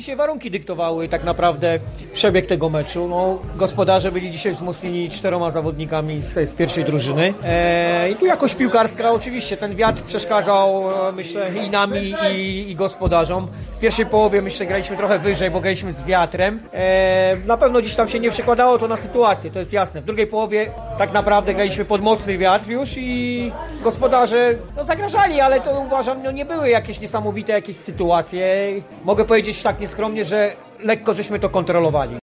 Dzisiaj warunki dyktowały tak naprawdę przebieg tego meczu. No, gospodarze byli dzisiaj wzmocnieni 4 zawodnikami z pierwszej drużyny. I tu jakość piłkarska oczywiście ten wiatr przeszkadzał, myślę, i nami, i gospodarzom. W pierwszej połowie, myślę, graliśmy trochę wyżej, bo graliśmy z wiatrem. Na pewno gdzieś tam się nie przekładało to na sytuację, to jest jasne. W drugiej połowie tak naprawdę graliśmy pod mocny wiatr już i gospodarze zagrażali, ale to uważam, nie były jakieś niesamowite jakieś sytuacje. Mogę powiedzieć tak nieskromnie, że lekko żeśmy to kontrolowali.